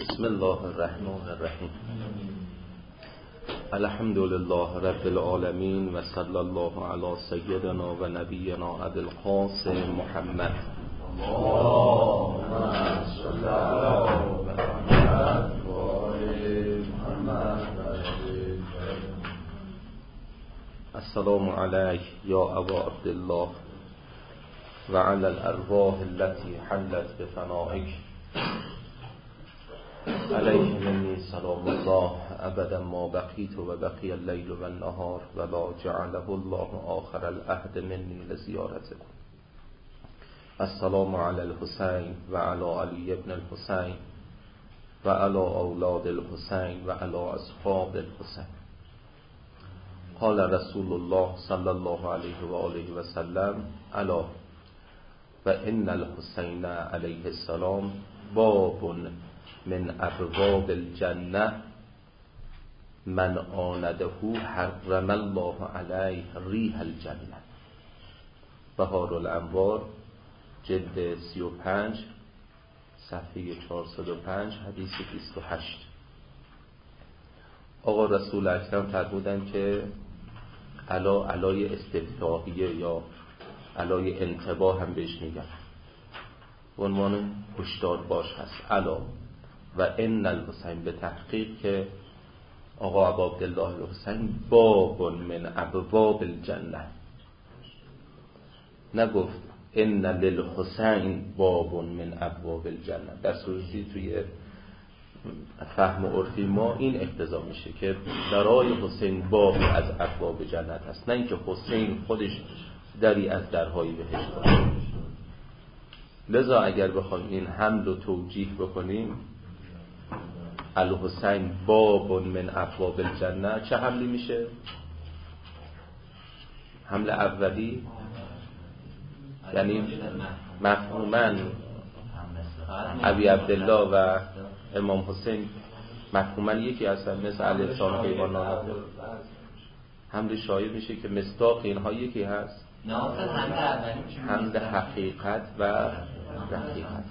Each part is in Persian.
بسم الله الرحمن الرحیم. الحمد لله رب العالمین و صلی الله علی سیدنا و نبینا ابی القاسم محمد. السلام علیک یا ابا عبدالله و علی الارواح التي حلت بفنائک. علیه منی سلام الله ابدا ما بقیت و بقی اللیل و النهار و لا جعله الله آخر العهد منی لزیارتکم. السلام علی الحسین و علی علی ابن الحسین و علی اولاد الحسین و علی اصحاب الحسین. قال رسول الله صلی الله علیه و آله و سلم: الا و ان الحسین علیه السلام باب من ابواب الجنه من آنده حرم الله علیه ریح الجنه. بهار الانوار جلد 35 صفحه 405 حدیث 28. آقا رسول اکرم فرمودن که علای استفتاحیه یا علای انتباه هم بهش میگن، به عنوان هشدار باش هست. الا و ان الحسین، به تحقیق که آقا ابا عبدالله الحسین باب من ابواب الجنه، نگفت ان للحسین باب من ابواب الجنه. در صورتی توی فهم عرفی ما این اقتضا میشه که برای حسین بابی از ابواب جنت هست، نه اینکه حسین خودش دری از درهای بهشت باشه. لذا اگر بخوایم این حمل و توجیه بکنیم، الحسین باب من ابواب الجنه، چه حملی میشه؟ حمل اولی یعنی مفهوماً ابی عبدالله و امام حسین مفهوماً یکی هستن، مثل الانسان حیوانات. حمل شایع میشه که مصداق اینها یکی هست، حمل حقیقت و رقیقت.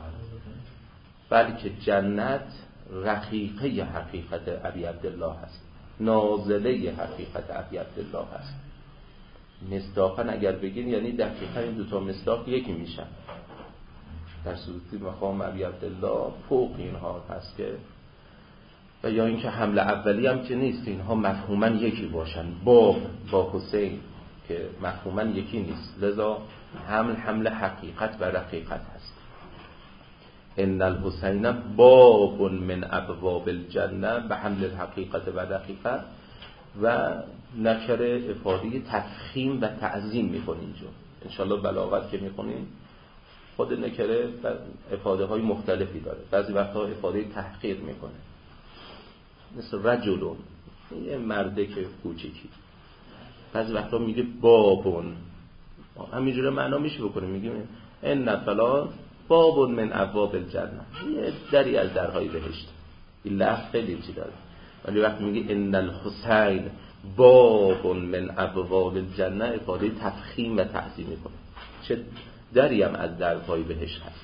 بلکه جنت رقیقه حقیقت ابی عبدالله هست، نازله حقیقت ابی عبدالله هست. مصداقاً اگر بگین یعنی دقیقاً این دوتا مصداق یکی میشن، در صورتی مقام ابی عبدالله فوق اینها هست که، و یا اینکه حمل اولی هم که نیست، اینها مفهوماً یکی باشن. باب با حسین که مفهوماً یکی نیست، لذا حمل حقیقت و رقیقت هست. ان الحسین باب من ابواب الجنه به حمل الحقیقت و رقیقت، و نکره افاده تفخیم و تعظیم میکنه. اینجا انشالله بلاغت که میکنیم خود نکره افاده های مختلفی داره. بعضی وقتا افاده تحقیر میکنه، مثل رجلون، یه مرده که کوچکی. بعضی وقتا میگه بابون، همینجوره معنا میشه بکنه، میگه ان فلان بابون من ابواب الجنه، یه دری از درهای بهشت. این لفظ خیلی چی داره. ولی وقتی میگه ان الحسین بابون من ابواب الجنه، افاده تفخیم و تعظیم میکنه، چه دری هم از درهای بهشت هست.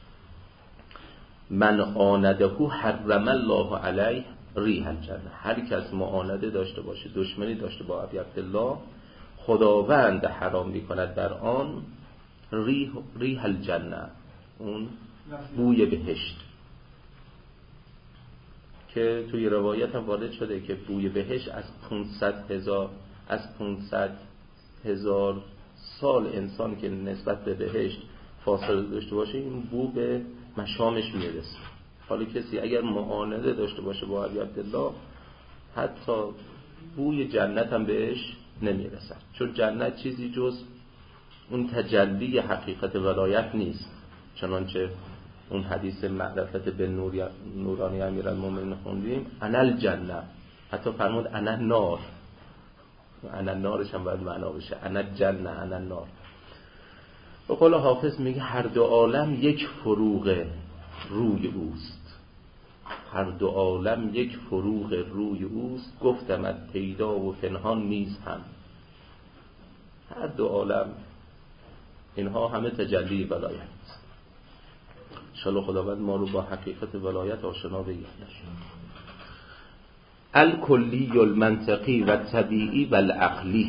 من آنده حرم الله علیه ریح الجنه. هر کس معانده داشته باشه، دشمنی داشته با ابی عبدالله، خداوند حرام میکند در آن ریح الجنه، اون بوی بهشت، که توی روایت هم وارد شده که بوی بهشت از 500,000 سال انسان که نسبت به بهشت فاصله داشته باشه، این بو به مشامش میرسه. حالا کسی اگر معانده داشته باشه با ابی عبدالله، حتی بوی جنت هم بهش نمیرسه، چون جنت چیزی جز اون تجلی حقیقت ولایت نیست. چنانچه اون حدیث معرفت به نورانی امیرالمومنین خوندیم، انا الجنه، حتی فرمود انا النار، انا النارش هم باید معنا بشه، انا الجنه انا النار. و قول حافظ میگه هر دو عالم یک فروغ روی اوست، هر دو عالم یک فروغ روی اوست، گفتمت پیدا و پنهان نیز هم. هر دو عالم اینها همه تجلی ولایت است. انشاءالله خداوند ما رو با حقیقت ولایت آشنا بگردد. الکلی المنطقی و طبیعی و العقلی.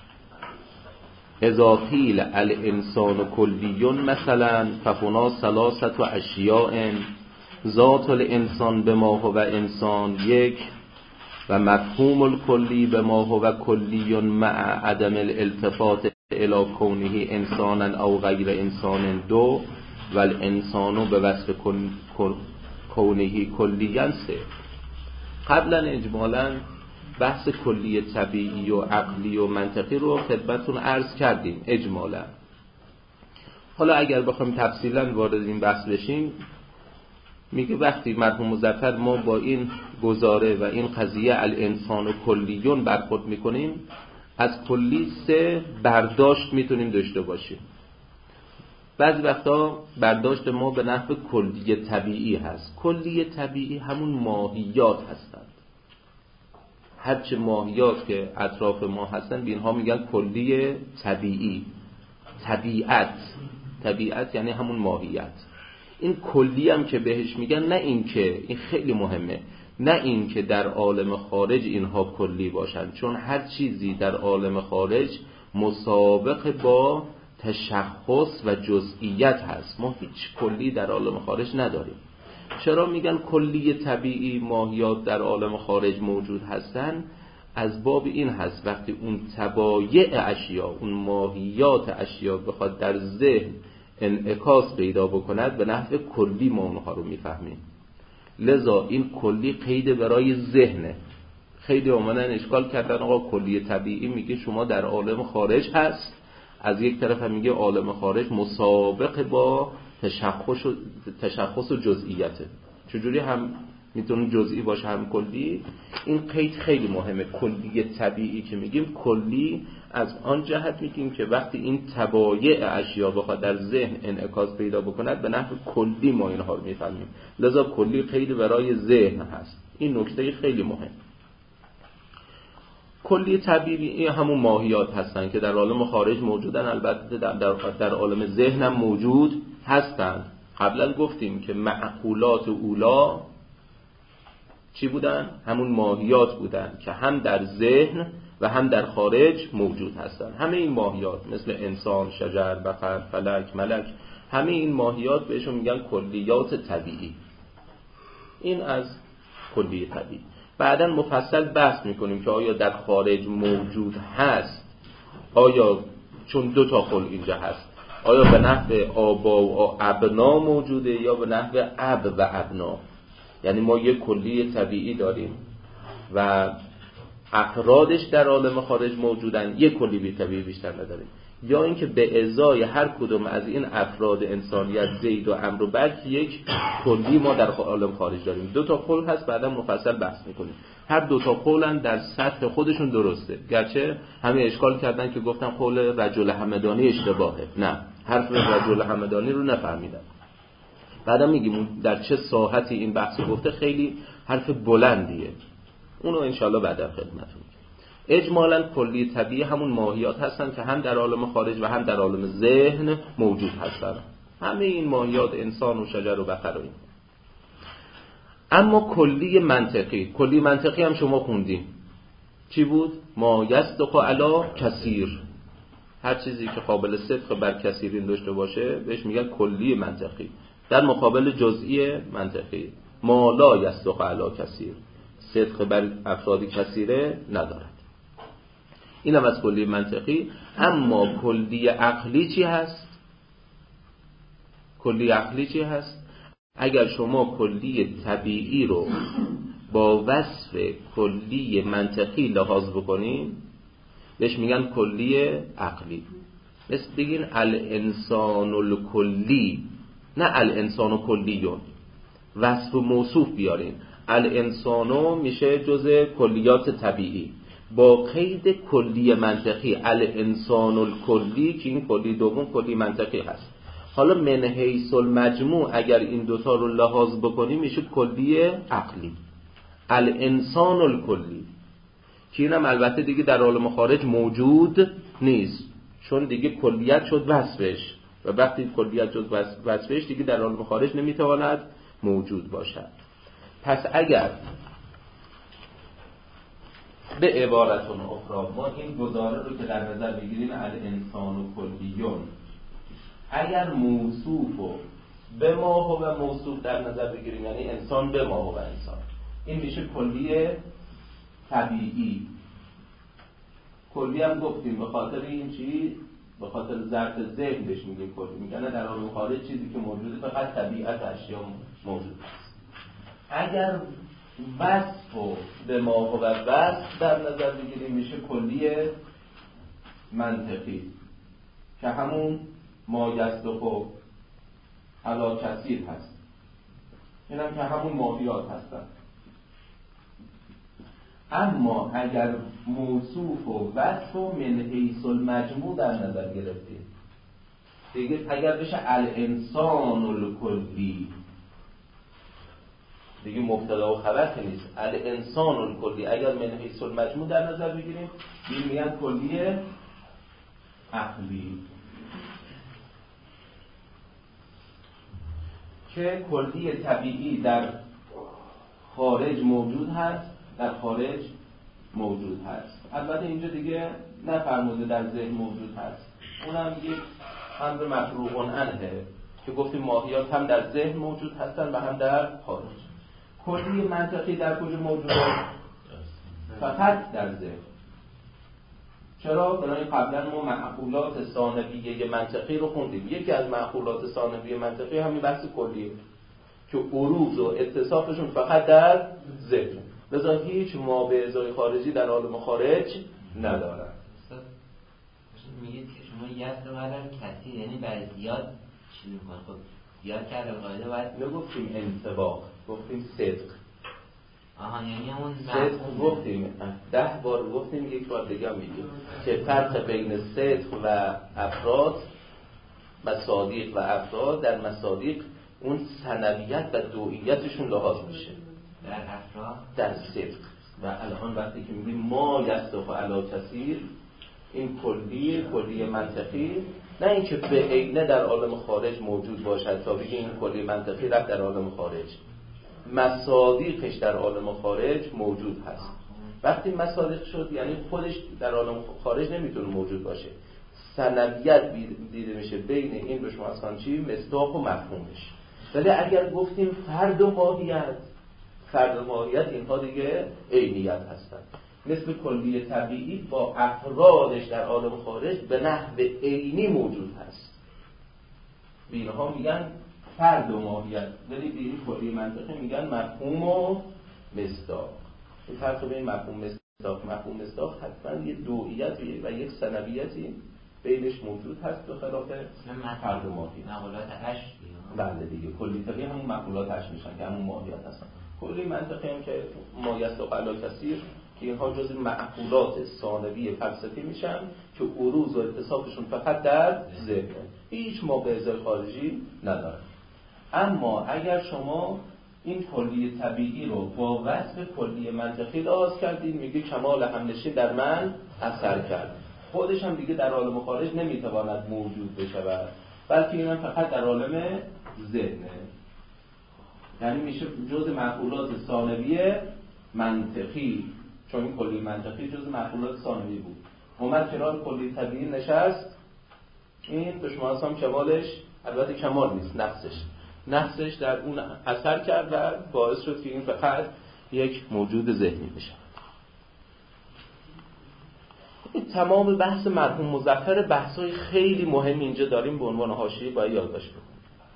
اذا قیل الانسان کلی مثلا فهنا ثلاثه اشیاء ذات الانسان بما هو انسان یک و مفهوم الکلی بما هو کلی مع عدم الالتفات الى کونه انسانا او غیر انسان دو و الانسان به وصف کونه کلیا سه. قبلا اجمالا بحث کلی طبیعی و عقلی و منطقی رو خدمتتون عرض کردیم اجمالا. حالا اگر بخوایم تفصیلا وارد این بحث بشیم، میگه وقتی مرحوم مظفر ما با این گزاره و این قضیه الانسان کلیون برخورد میکنیم، از کلی سه برداشت میتونیم داشته باشیم. بعضی وقتا برداشت ما به نحو کلی طبیعی هست. کلی طبیعی همون ماهیات هستند. هرچه ماهیات که اطراف ما هستن به اینها میگن کلی طبیعی. طبیعت یعنی همون ماهیت. این کلی هم که بهش میگن، نه این که این خیلی مهمه، نه این که در عالم خارج اینها کلی باشن، چون هر چیزی در عالم خارج مسابق با تشخص و جزئیت هست. ما هیچ کلی در عالم خارج نداریم. چرا میگن کلی طبیعی ماهیات در عالم خارج موجود هستن؟ از باب این هست وقتی اون طبایع اشیا، اون ماهیات اشیا بخواد در ذهن انعکاس پیدا بکند، به نحو کلی ما اونها رو میفهمیم. لذا این کلی قید برای ذهنه. خیلی اومدن اشکال کردن آقا کلی طبیعی میگه شما در عالم خارج هست، از یک طرف هم میگه عالم خارج مسابق با تشخص و جزئیته، چجوری هم میتونه جزئی باشه هم کلی؟ این قید خیلی مهمه. کلی طبیعی که میگیم کلی از آن جهت میگیم که وقتی این طبایع اشیا بخواد در ذهن انعکاس پیدا بکند به نحو کلی ما اینها رو میفهمیم. لذا کلی قید برای ذهن هست. این نکته خیلی مهم. کلی طبیعی همون ماهیات هستن که در عالم خارج موجودن، البته در عالم ذهن هم موجود هستند. قبلا گفتیم که معقولات اولا چی بودن؟ همون ماهیات بودن که هم در ذهن و هم در خارج موجود هستن. همه این ماهیات مثل انسان، شجر، بقر، فلک، ملک، همه این ماهیات بهشون میگن کلیات طبیعی. این از کلی طبیعی. بعداً مفصل بحث میکنیم که آیا در خارج موجود هست، آیا چون دو تا خل اینجا هست، آیا به نحو آبا و ابنا موجوده یا به نحو اب و ابنا؟ یعنی ما یک کلی طبیعی داریم و افرادش در عالم خارج موجودن، یک کلی طبیعی بیشتر نداریم، یا اینکه به ازای هر کدوم از این افراد انسانیت زید و عمرو و بکر یک کلی ما در عالم خارج داریم. دو تا قول هست، بعدا مفصل بحث میکنیم. هر دو تا قولن در سطح خودشون درسته، گرچه همه اشکال کردن که گفتن قول رجل همدانی اشتباهه. نه، حرف رجل همدانی رو نفهمیدن. بعدا میگیم در چه ساحتی این بحث گفته، خیلی حرف بلندیه، اونو انشالله بعدا خدمتتون. اجمالاً کلی طبیعی همون ماهیات هستن که هم در عالم خارج و هم در عالم ذهن موجود هستن. همه این ماهیات، انسان و شجر و بقر و این. اما کلی منطقی هم شما خوندین چی بود؟ ما یصدق علی کثیر. هر چیزی که قابل صدق بر کثیرین داشته باشه بهش میگن کلی منطقی، در مقابل جزئی منطقی. ما لا یصدق علی کثیر، صدق بر افراد کثیره ندارد. این هم از کلی منطقی. اما کلی عقلی چی هست؟ کلی عقلی چی هست؟ اگر شما کلی طبیعی رو با وصف کلی منطقی لحاظ بکنین بهش میگن کلی عقلی. مثل بگین الانسان الکلی، نه الانسان کلیون. وصف و موصوف بیارین. الانسانو میشه جزء کلیات طبیعی با قید کلی منطقی، الانسان الکلی، که این کلی دوم کلی منطقی هست. حالا من حیث المجموع اگر این دوتا رو لحاظ بکنی میشه کلی عقلی، الانسان الکلی، که اینم البته دیگه در عالم خارج موجود نیست، چون دیگه کلیت شد وصفش. و وقتی کلیت جز وصفش دیگه در عالم خارج نمیتواند موجود باشد. پس اگر به عبارتون اخرى ما این گزاره رو که در نظر بگیریم الانسان و کلیون، اگر موصوف و به ما و موصوف در نظر بگیریم، یعنی انسان به ما و انسان، این میشه کلیه طبیعی. کلی هم گفتیم به خاطر این چیز، به خاطر ظرف ذهن بهش میگیم کلی. میگن در عالم خارج چیزی که موجوده فقط طبیعت اشیا موجود است. اگر وصف و به ما و وصف در نظر بگیریم میشه کلیه منطقی که همون ما یصدق علی کثیر هست. این هم که همون ماهیات هستن. اما اگر موصوف و وصف و من حیث المجموع در نظر گرفتیم دیگه، اگر بشه الانسان الکلی، دیگه مبتدا و خبر که نیست، الانسان الکلی اگر من حیث المجموع در نظر بگیریم میگن کلیه عقلی، که کلی طبیعی در خارج موجود هست، در خارج موجود هست. البته اینجا دیگه نفرموده در ذهن موجود هست، اونم یک امر مفروغ عنه که گفتیم ماهیات هم در ذهن موجود هستن و هم در خارج. کلی منطقی در کجا موجود هست؟ فقط در ذهن. چرا؟ برای قبلا ما معقولات ثانویه منطقی رو خوندیم. یکی از معقولات ثانویه منطقی همین بحث کلیه که عروض و اتصافشون فقط در ذهن، لذا هیچ مابعضای خارجی در عالم خارج ندارن. میگید که شما یست قدر کثیر، یعنی برای زیاد چی میکنه؟ خب زیاد کرده قاعده باید نگفتیم انطباق، گفتیم صدق. آها، یعنی همون صدق گفتیم 10 بار گفتیم، یک بار دیگه میگیم که فرق بین صدق و افراد، مصادیق و افراد، در مصادیق اون سنویت و دوئیتشون لحاظ میشه، در افراد در صدق. و الان وقتی که میگیم ما یصدق علی کثیر، این کلی منطقی، نه اینکه به عینه در عالم خارج موجود باشد تا بگیم این کلی منطقی رفت در عالم خارج، مصادیقش در عالم خارج موجود هست. وقتی مصادیق شد یعنی خودش در عالم خارج نمیتونه موجود باشه، سنویت دیده میشه بین این به شما اصلا چی؟ مصداق و مفهومش. ولی اگر گفتیم فرد و ماهیت اینها دیگه عینیت هستن. مثل کلی طبیعی با افرادش در عالم خارج به نحو عینی موجود هست. اینها میگن فرد و ماهیت، ولی دیگه کلی منطقی میگن مفهوم و مصداق. این فرق بین مفهوم مصداق حتما یه دوئیت و یک سنویتی بینش موجود هست، به خلاف فرد و ماهیت. مقولات عشق بله دیگه، کلی طبیعی همون مقولات عشق میشن که همون ماهیت هستن. کلی منطقی هم که ما یصدق علی کثیر که اینها جز معقولات ثانوی فلسفی میشن که عروض و اتصافشون فقط در ذهن، هیچ مابعضای خارجی نداره. اما اگر شما این کلی طبیعی رو با وصف کلی منطقی لحاظ کردید، میگه کمال همنشین در من اثر کرد، خودش هم دیگه در عالم خارج نمیتواند موجود بشود، بلکه اینم فقط در عالم ذهنه. یعنی میشه جز معقولات ثانوی منطقی، چون این کلی منطقی جز معقولات ثانوی بود، اومد کنار کلی طبیعی نشست، این به شما اصلا کمالش، البته کمال نیست، نقصش در اون اثر کرد و باعث شد که این فقط یک موجود ذهنی بشه. تمام بحث مرحوم مظفر بحثای خیلی مهم اینجا داریم به عنوان حاشیه باید یادداشت بکنیم.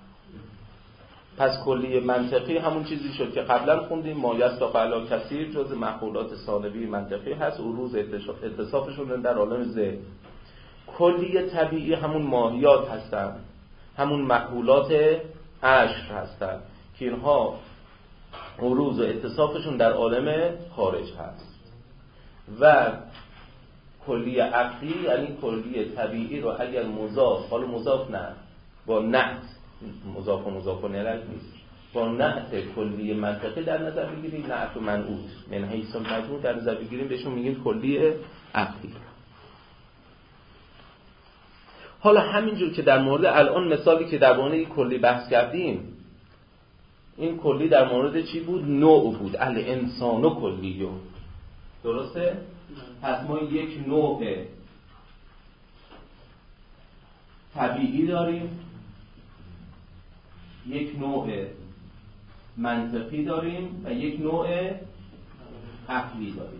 پس کلی منطقی همون چیزی شد که قبلا خوندیم، ما یصدق علی کثیر جز معقولات ثانوی منطقی هست، عروض اتصافشون در عالم ذهن. کلی طبیعی همون ماهیات هستن، همون معقولات عشق هستن که اینها عروض و اتصافشون در عالم خارج هست. و کلی عقلی یعنی کلی طبیعی رو اگر مضاف، حالا مضاف نه، با نعت، مضاف و مضاف و نعت نیست، با نعت کلی منطقی در نظر بگیریم، نعت و منعوت من حیث المجموع در نظر بگیریم، بهشون میگیم کلی عقلی. حالا همینجور که در مورد الان مثالی که در مورد کلی بحث کردیم، این کلی در مورد چی بود؟ نوع بود. الانسان کلیه، درسته؟ پس ما یک نوع طبیعی داریم، یک نوع منطقی داریم و یک نوع عقلی داریم.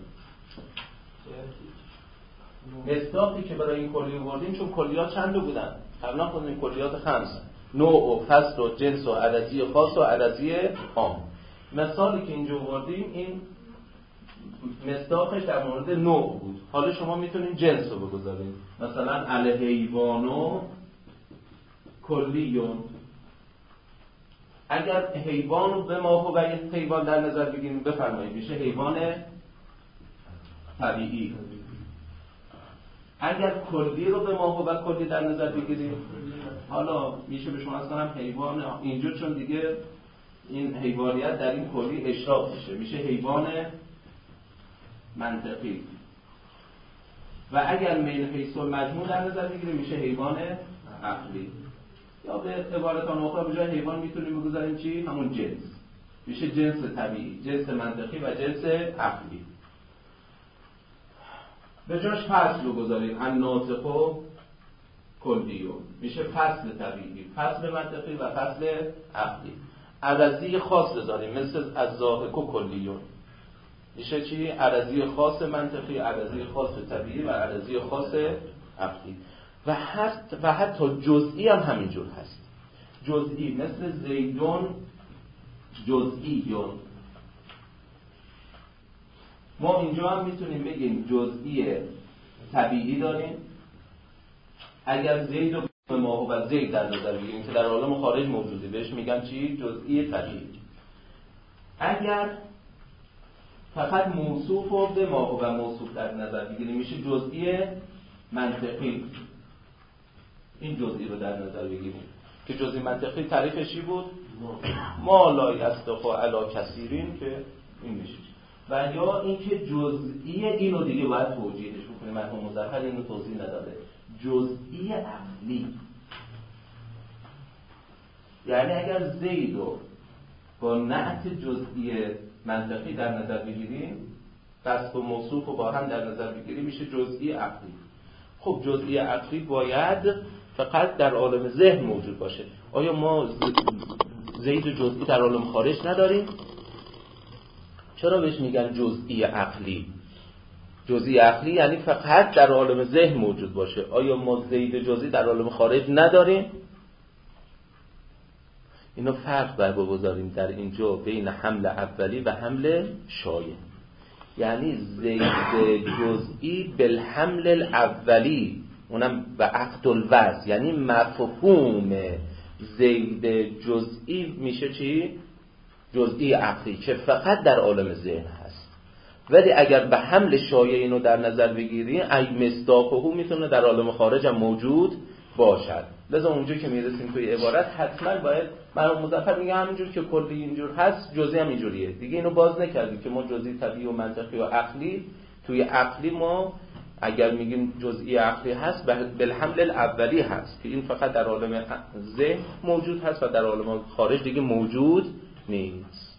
مصداقی که برای این کلی آوردیم، چون کلیات چند تا بودن؟ قبلا خودمون کلیات 5: نوع و فصل و جنس و عددی خاص و عددی عام. مثالی که اینجا آوردیم این مصداقش در مورد نوع بود. حالا شما میتونید جنس رو بگذارید، مثلا الحیوانو کلیون. اگر حیوان رو به ما و یک حیوان در نظر بگیریم، بفرمایید میشه حیوان طبیعی. اگر کلی رو به ما و کلی در نظر بگیریم، حالا میشه به شما اصلا هم حیوان اینجا، چون دیگه این حیوانیت در این کلی اشراف میشه حیوان منطقی. و اگر من حیث المجموع در نظر بگیریم میشه حیوان عقلی. یا به عبارتان اخرى به جای حیوان میتونیم بگذاریم چی؟ همون جنس. میشه جنس طبیعی، جنس منطقی و جنس عقلی. به جاش فصل رو بگذاریم، الناطق کلیو، میشه فصل طبیعی، فصل منطقی و فصل عقلی. عرضی خاص بذاریم، مثل الضاحک کلیون، میشه چی؟ عرضی خاص منطقی، عرضی خاص طبیعی و عرضی خاص عقلی. و حتی جزئی هم همینجور هست. جزئی مثل زیدون جزئیون. ما اینجا هم میتونیم بگیم جزئی طبیعی داریم. اگر زید و ما و زید در نظر بگیریم که در عالم خارج موجوده، بهش میگن چی؟ جزئی طبیعی. اگر فقط موصوف و به ما و موصوف در نظر بگیریم، میشه جزئی منطقی. این جزئی رو در نظر بگیریم که جزئی منطقی تعریفش چی بود؟ ما لا یصدق علی کثیرین، که این میشه. و یا اینکه جزئی اینو دیگه باید توجیهش بکنیم، مرحوم مظفر اینو توضیح نداده. جزئی عقلی، یعنی اگر زیدو با نعت جزئی منطقی در نظر بگیریم، وصف و موصوف رو با هم در نظر بگیریم، میشه جزئی عقلی. خب جزئی عقلی باید فقط در عالم ذهن موجود باشه. آیا ما زید و جزئی در عالم خارج نداریم؟ چرا بهش میگن جزئی عقلی؟ جزئی عقلی یعنی فقط در عالم ذهن موجود باشه. آیا ما زید جزئی در عالم خارج نداریم؟ اینو فرق باید بگذاریم در اینجا بین حمل اولی و حمل شایع. یعنی زید جزئی بالحمل الاولی، اونم به عقد الوضع، یعنی مفهوم زید جزئی میشه چی؟ جزئی عقلی که فقط در عالم ذهن هست. ولی اگر به حمل شایع اینو در نظر بگیریم، ای مصداقه میتونه در عالم خارج هم موجود باشد. لذا اونجا که میرسیم توی عبارت حتما باید مرحوم مظفر میگه همینجور که کلی اینجور هست جزئی هم اینجوریه. دیگه اینو باز نکردیم که ما جزئی طبیعی و منطقی و عقلی، توی عقلی ما اگر میگیم جزئی عقلی هست بالحمل الاولی هست که این فقط در عالم ذهن موجود هست و در عالم خارج دیگه موجود نیست.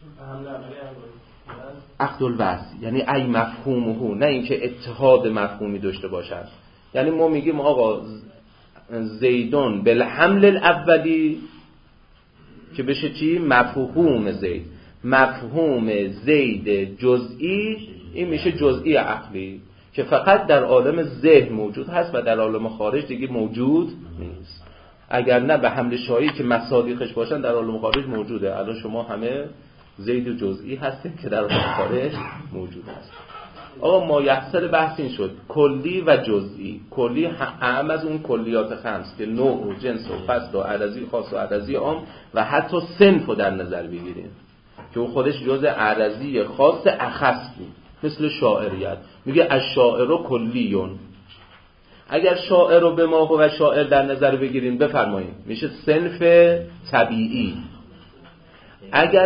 عقد الوضع یعنی ای مفهومه، نه اینکه اتحاد مفهومی داشته باشد. یعنی ما میگیم آقا زیدون بالحمل الاولی که بشه چی؟ مفهوم زید. مفهوم زید جزئی این میشه جزئی عقلی که فقط در عالم ذهن موجود هست و در عالم خارج دیگه موجود نیست. اگر نه به حمل شایعی که مصادیقش باشن در عالم خارج موجوده. الان شما همه زید جزئی هستید که در عالم خارج موجود هست. آقا ما یحصل بحث این شد کلی و جزئی. کلی اهم از اون کلیات 5 که نوع و جنس و فصل و عرضی خاص و عرضی عام و حتی صنف رو در نظر بگیریم که اون خودش جزء عرضی خاص اخص بود. مثل شاعریت میگه الشاعر کلیون. اگر شاعر رو به ما و شاعر در نظر بگیریم بفرمایید میشه صنف طبیعی. اگر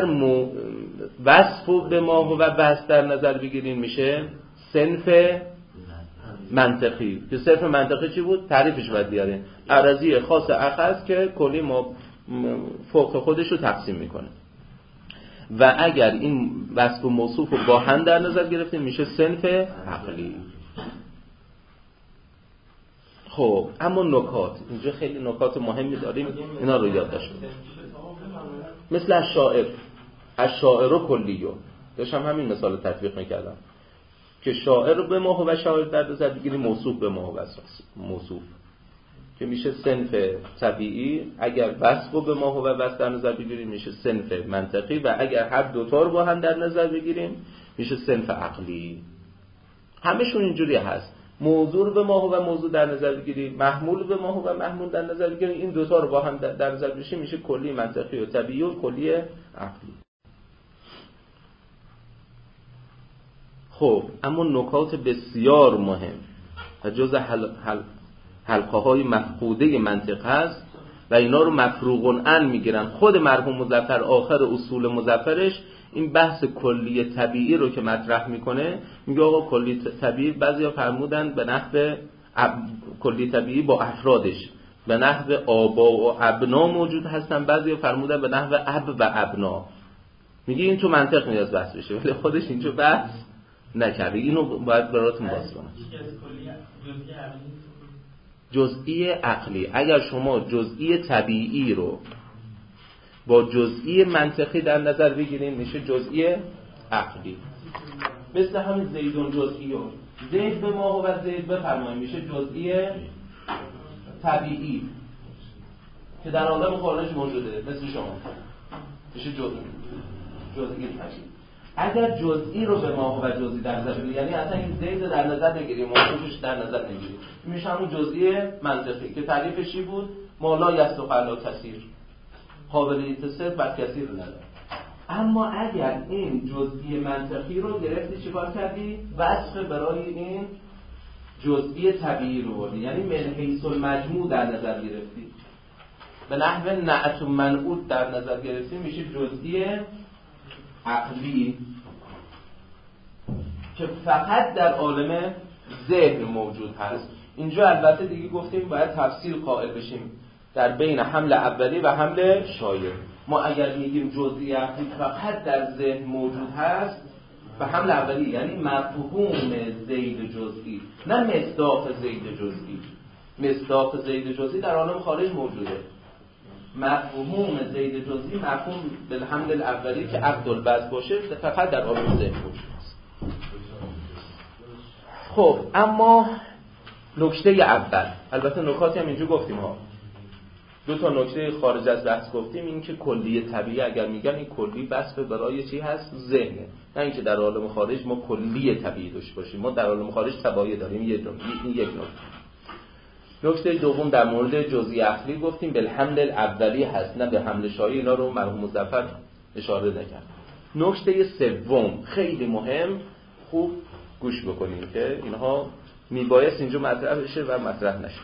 وصف به ما و وصف در نظر بگیریم میشه صنف منطقی که صرف منطقی چی بود؟ تعریفش باید بیاریم. عرضی خاص اخذ که کلی فوق خودش رو تقسیم میکنه. و اگر این وصف و موصوف رو با هم در نظر گرفتیم میشه صنف عقلی. خب اما نکات، اینجا خیلی نکات مهمی داریم، اینا رو یاد داشته باشیم. مثل الشاعر و کلیو، داشتم همین مثال تطبیق میکردم که شاعر رو به ما و شاعر در نظر بگیریم، موصوف به ما و موصوف که میشه صنف طبیعی. اگر وصف رو به ما و وصف در نظر بگیریم میشه صنف منطقی، و اگر هر دوتا رو با هم در نظر بگیریم میشه صنف عقلی. همشون اینجوری هست. موضوع رو به ما و موضوع در نظر بگیریم، محمول به ما و محمول در نظر بگیریم، این دوتا رو با هم در نظر بگیریم میشه کلی منطقی و طبیعی و کلی عقلی. خب اما نکات بسیار مهم و جز حلقه های مفقوده منطق هست و اینا رو مفروغ عن میگیرن. خود مرحوم مظفر آخر اصول مظفرش این بحث کلی طبیعی رو که مطرح میکنه، میگه آقا کلی طبیعی بعضیا فرمودن به نحو کلی طبیعی با افرادش به نحو آبا و ابنا موجود هستن، بعضیا فرمودن به نحو اب و ابنا. میگه این تو منطق نیاز بحث بشه، ولی خودش اینجا بحث نکرده. اینو باید براتون باز کنم. جزئی عقلی، اگر شما جزئی طبیعی رو با جزئی منطقی در نظر بگیریم میشه جزئی عقلی. مثل همین زیدون جزئیون، زید به ما و زید بفرماییم میشه جزئی طبیعی که در عالم خارج موجوده، مثل شما میشه جزئی طبیعی. اگر جزئی رو به ما و جزئی در نظر بگیریم، یعنی اصلا این زید رو در نظر نگیریم، موضوعش در نظر نگیریم، میشه همون جزئی منطقی که تعریفش چی بود؟ ما لا یصدق علی کثیر، قابلیت صرف بر کثیر نداره. اما اگر این جزئی منطقی رو گرفتی چیکار کردی؟ وصف برای این جزئی طبیعی رو بردی، یعنی من حیث المجموع در نظر گرفتی، به نحو نعت و منعوت در نظر گرفتی، میشه جزئی عقلی که فقط در عالم ذهن موجود هست. اینجا البته دیگه گفتیم باید تفصیل قائل بشیم در بین حمل اولی و حمل شایع. ما اگر میگیم جزئی عقلی فقط در ذهن موجود هست و حمل اولی یعنی مفهوم زید جزئی، نه مصداق زید جزئی. مصداق زید جزئی در عالم خارج موجوده، مفهوم زید جزئی مفهوم بالحمل الاولی که عقد البعض باشه فقط در عالم ذهن موجود است. خب اما نکته اول، البته نکاتی هم اینجا گفتیم ها، دو تا نکته خارج از بحث گفتیم. این که کلی طبیعی اگر میگن این کلی وصف برای چی هست؟ ذهنه، نه اینکه در عالم خارج ما کلی طبیعی داشته باشیم. ما در عالم خارج تبعیه داریم. این یک نکته دوم در مورد جزئی عقلی گفتیم بالحمل الاولی هست، نه به حمل شایع. اینا رو مرحوم مظفر اشاره نکرد. نکته سوم خیلی مهم، خوب گوش بکنیم که اینها میبایست اینجا مطرح بشه و مطرح نشه.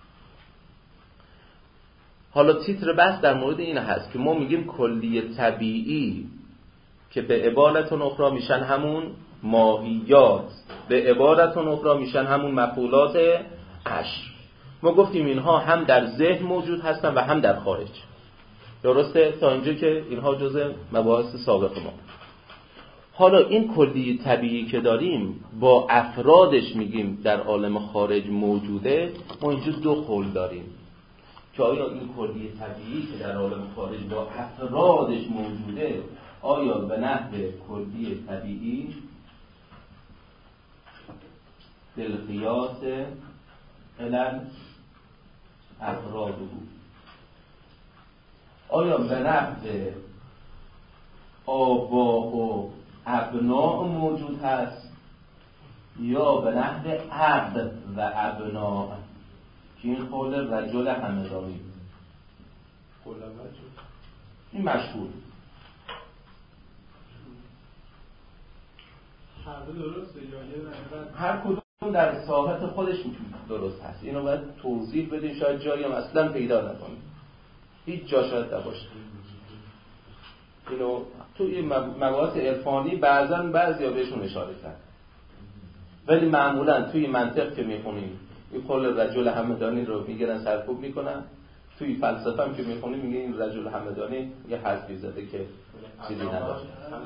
حالا تیتر بحث در مورد این هست که ما میگیم کلی طبیعی که به عبارت اخرى میشن همون ماهیات، به عبارت اخرى میشن همون مفعولات عشر. ما گفتیم اینها هم در ذهن موجود هستن و هم در خارج. درسته تا اینجا که اینها جزء مباحث سابق ما. حالا این کلی طبیعی که داریم با افرادش میگیم در عالم خارج موجوده. ما اینجا دو قول داریم که آیا این کلی طبیعی که در عالم خارج با افرادش موجوده، آیا به نحو کلی طبیعی بالقیاس علل افراد بود، آیا به نحو آبا و ابناء موجود هست، یا به نحو اب و ابناء که این قول رجل همدانی. این مشهور هر کدوم در ساحت خودش درست هست. اینو باید توضیح بدیم، شاید جایی هم اصلا پیدا نکنیم، هیچ جا شاید نباشه. اینو توی مباحث عرفانی بعضی ها بهشون اشاره کرد، ولی معمولا توی منطق که میخونیم این قول رجل همدانی رو میگیرن سرکوب میکنن، توی فلسفه هم که میخونیم میگه این رجل همدانی یه حرفی زده که چیزی نداره.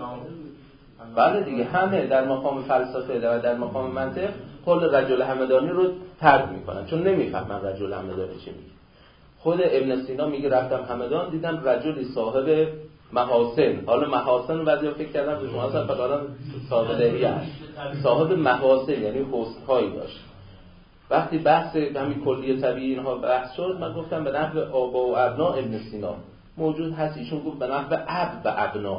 بله دیگه، همه در مقام فلسفه و در مقام منطق قول رجل همدانی رو ترک میکنن چون نمیفهمن رجل همدانی چی میگه. خود ابن سینا میگه رفتم همدان دیدم رجلی صاحب محاسن. حالا محاسن رو بعضی فکر کردم که محاسن فقط صاحب لحیه است، صاحب محاسن یعنی حسن‌هایی داشت. وقتی بحث همین کلیه طبیعی اینها بحث شد، من گفتم به نحو آبا و ابنا ابن سینا موجود هست، ایشون گفت به نحو اب و ابنا